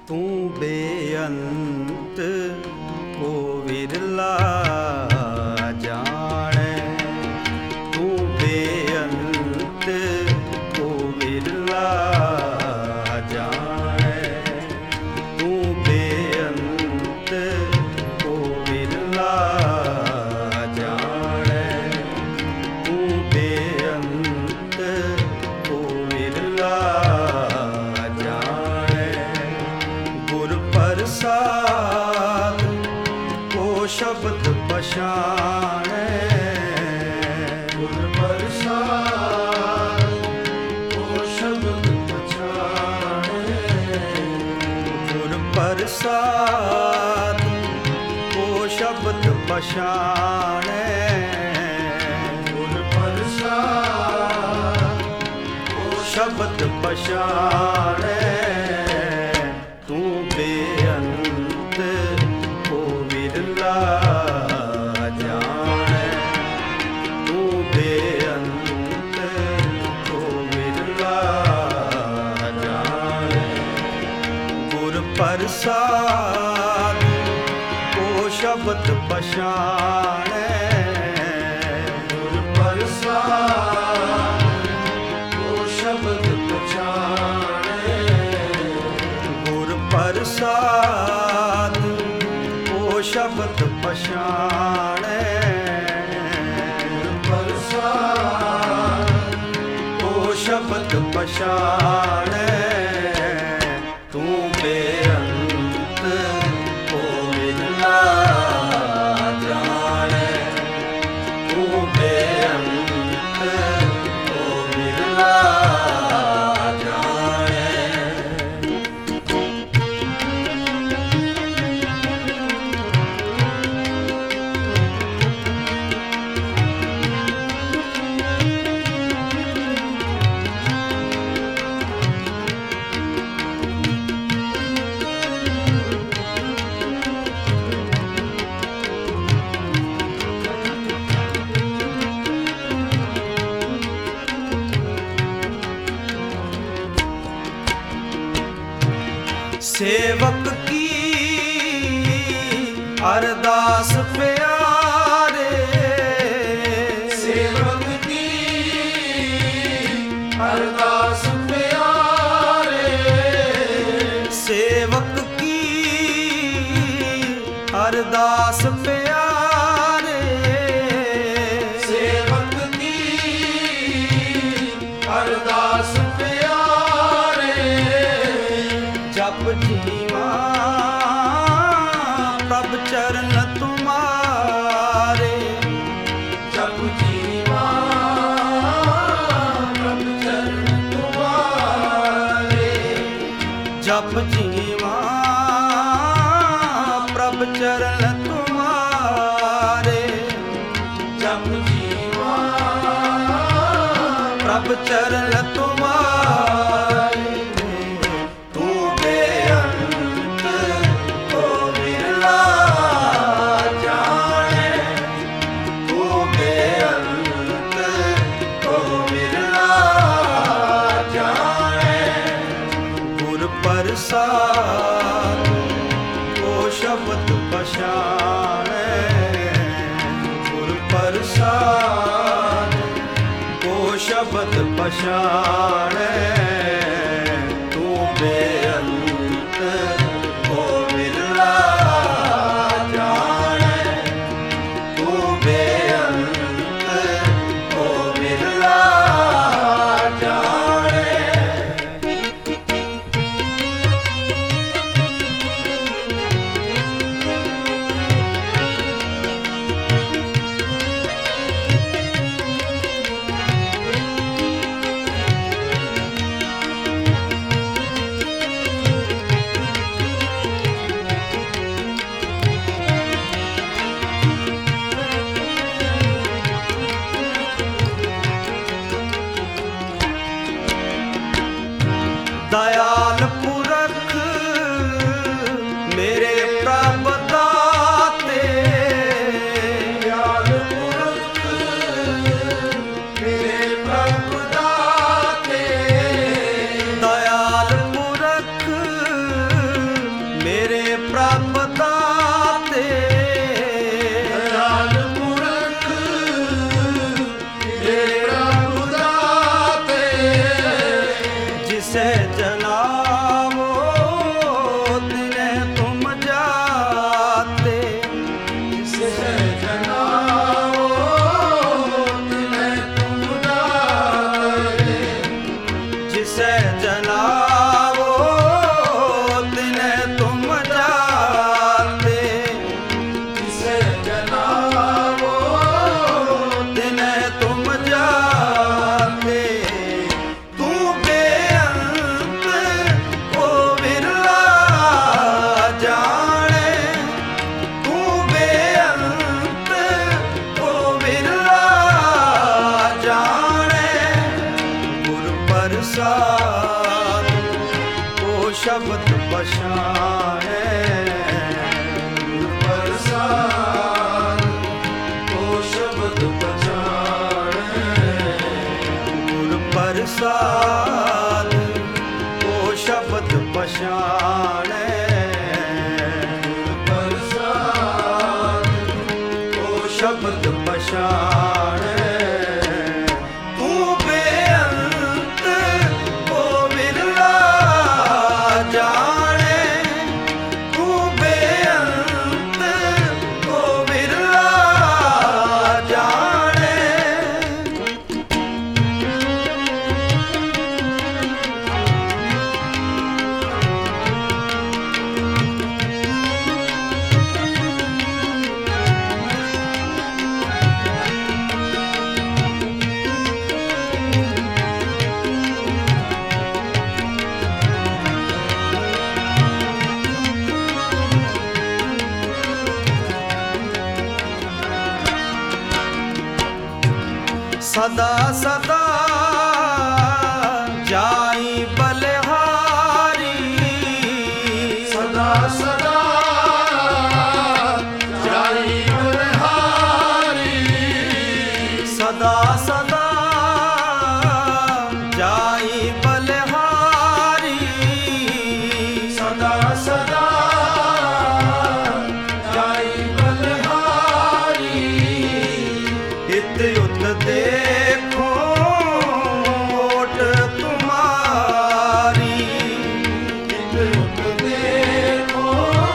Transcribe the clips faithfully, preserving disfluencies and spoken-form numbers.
ਤੂੰ ਬੇਅੰਤ ਕੋ ਵਿਰਲਾ ਜਾਣੈ, ਤੂੰ ਬੇਅੰਤ ਕੋ ਵਿਰਲਾ ਜਾਣੈ, ਤੂੰ ਬੇਅੰਤ ਕੋ ਵਿਰਲਾ ਜਾਣੈ, ਤੂੰ ਬੇਅੰਤ ਕੋ ਵਿਰਲਾ ਪ੍ਰਸਾਦ ਕੋ ਸ਼ਬਦ ਪਛਾਣੈ, ਗੁਰ ਪ੍ਰਸਾਦ ਕੋ ਸ਼ਬਦ ਪਛਾਣੈ, ਗੁਰ ਪ੍ਰਸਾਦ ਕੋ ਸ਼ਬਦ ਪਛਾਣੈ, ਗੁਰ ਪ੍ਰਸਾਦ ਕੋ ਸ਼ਬਦ ਪਛਾਣੈ, ਤੂੰ ਬੇਅੰਤ ਕੋ ਵਿਰਲਾ ਜਾਣੈ, ਤੂੰ ਬੇਅੰਤ ਕੋ ਵਿਰਲਾ ਜਾਣੈ, ਗੁਰ ਪ੍ਰਸਾਦ ਕੋ ਸ਼ਬਦ ਪਛਾਣੈ, ਗੁਰ ਪ੍ਰਸਾਦ ਕੋ ਸ਼ਬਦ ਪਛਾਣੈ, ਪ੍ਰਸਾਦ ਕੋ ਸ਼ਬਦ ਪਛਾਣੈ, ਪ੍ਰਸਾਦ ਕੋ ਸ਼ਬਦ ਪਛਾਣੈ, ਤੂੰ ਬੇਅੰਤ ਕੋ ਵਿਰਲਾ ਜਾਣੈ, ਤੂੰ ਬੇਅੰਤ ਕੋ ਵਿਰਲਾ ਸੇਵਕ ਕੀ ਅਰਦਾਸ ਪਿਆਰੇ, ਸੇਵਕ ਕੀ ਅਰਦਾਸ ਪਿਆਰੇ, ਸੇਵਕ ਕੀ ਅਰਦਾਸ ਪਿਆਰੇ, ਸੇਵਕ ਕੀ ਅਰਦਾਸ ਜਪ ਜੀਵਾ ਪ੍ਰਭ ਚਰਨ ਤੁਮਾਰੇ, ਜਪ ਜੀਵਾ ਪ੍ਰਭ ਚਰਨ ਤੁਮਾਰੇ, ਜਪ ਜੀਵਾ ਪ੍ਰਭ ਚਰਨ ਤੁਮਾਰੇ, ਜਪ ਜੀਵਾ ਪ੍ਰਭ ਚਰਨ ਤੁਮਾਰੇ, ਪ੍ਰਸਾਦ ਕੋ ਸ਼ਬਦ ਪਛਾਣੈ, ਗੁਰ ਪ੍ਰਸਾਦ ਕੋ ਸ਼ਬਦ ਪਛਾਣੈ, ਤੂੰ ਬੇਅੰਤ ਕੋ ਵਿਰਲਾ ਜਾਣੈ, ਤੂੰ ਬੇਅੰਤ ਕੋ ਵਿਰਲਾ ਜਾਣੈ। ਦਇਆਲ ਪੁਰਖ ਮੇਰੇ ਪ੍ਰਭ ਦਾਤੇ, ਦਇਆਲ ਪੁਰਖ ਮੇਰੇ ਪ੍ਰਭ ਦਾਤੇ, ਦਇਆਲ ਪੁਰਖ जिसे जलावो तिने तुम जाते, जिसे जलावो तिने तुम जाते, जिसे जलावो तिने तुम जाते, जिसे जलावो तिने तुम जाते। तू बेअंत ओ विरला जाने, तू बेअंत ओ विरला जाने। गुर प्रसाद ओ शब्द पछाणे, गुर प्रसाद ओ शब्द पछाणे, गुर प्रसाद ओ शब्द पछाणे, गुर प्रसाद ओ शब्द पछाणे। तू बेअंत ओ विरला जाने, तू बेअंत ओ विरला जाने। सदा सदा जाई बलिहारी, सदा सदा जाई बलिहारी, सदा सदा जाई बलिहारी, सदा सदा जाई बलिहारी। इत उत देखो ओट तुम्हारी, इत उत देखो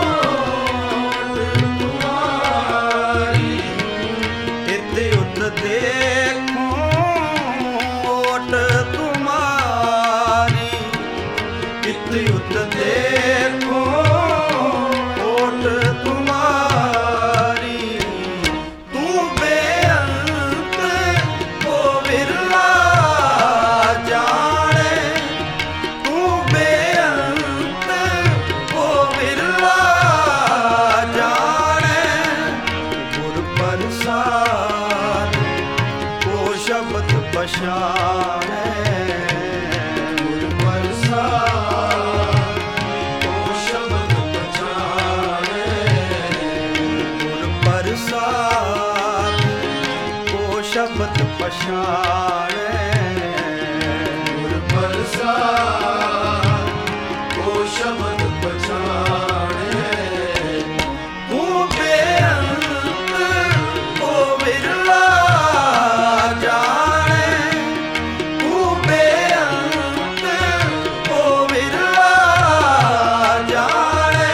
ओट तुम्हारी, इत उत देखो ओट तुम्हारी, इत उत देखो ओट तुम्हारी। तू बेअंत ओ विरला जाने, तू बेअंत ओ विरला जाने। गुर प्रसाद ओ शब्द पछाणे, गुर प्रसाद ओ शब्द पछाणे, गुर प्रसाद ओ शब्द पछाणे, गुर प्रसाद ओ शब्द पछाणे। तू बेअंत ओ विरला जाने, तू बेअंत ओ विरला जाने।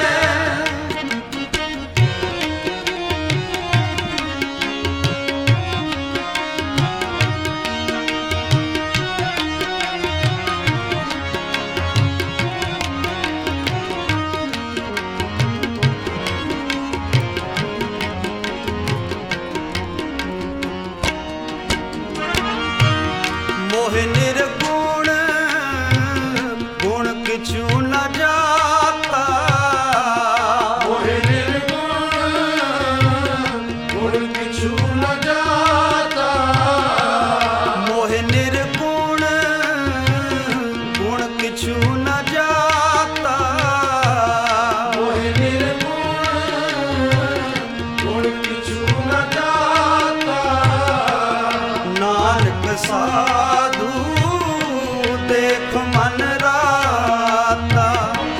मोह निर्गुण गुण किछु न जाता, मोह निर्गुण गुण किछु न जाता, मोह निर्गुण गुण किछु न जाता, मोह निर्गुण गुण किछु न जाता। नानक साधु देख मन राता,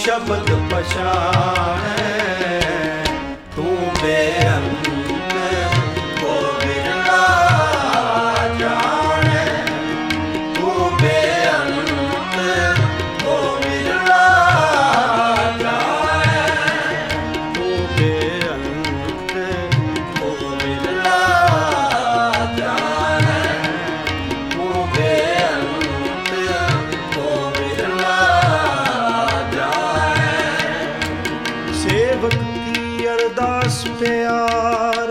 ਸ਼ਬਦ ਪਛਾਣੈ ਤੂੰ ਬੇਅੰਤ ਕੋ ਵਿਰਲਾ ਜਾਣੈ ਤੂੰ ਬੇਅੰਤ ਕੋ ਵਿਰਲਾ ਜਾਣੈ ਤੂੰ ਬੇਅੰਤ ਕੋ ਵਿਰਲਾ ਜਾਣੈ ਤੂੰ ਬੇਅੰਤ ਕੋ ਵਿਰਲਾ सेवक की अरदास प्यार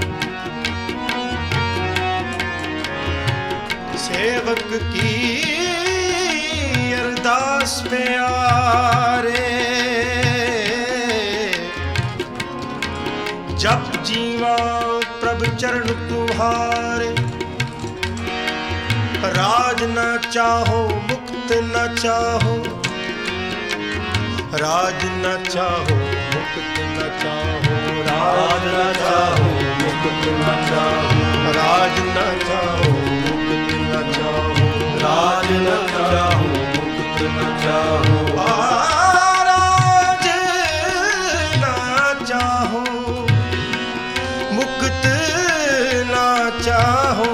सेवक की अरदास प्यारे जप जीवा प्रभ चरण तुम्हारे राज न चाहो मुक्त न चाहो राज न चाहो मुक्त न चाहो राज न चाहो मुक्त न चाहो राज न चाहो मुक्त न चाहो राज न चाहो मुक्त न चाहो राज न चाहो मुक्त न चाहो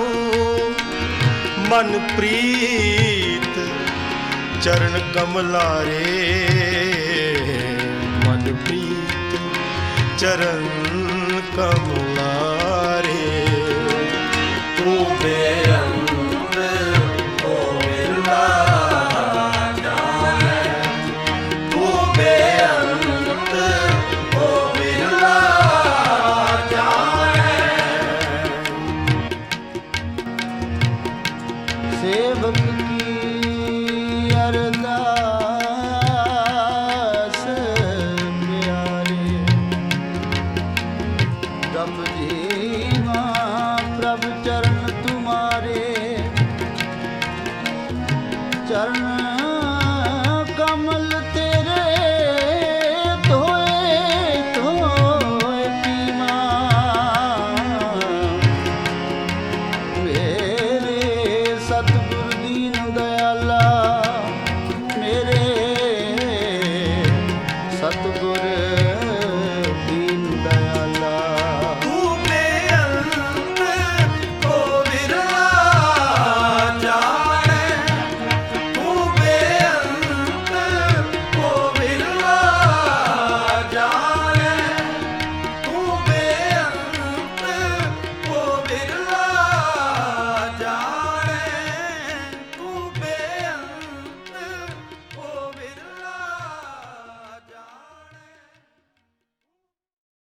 मन प्रीत चरण कमलारे मन प्रीत चरण कमल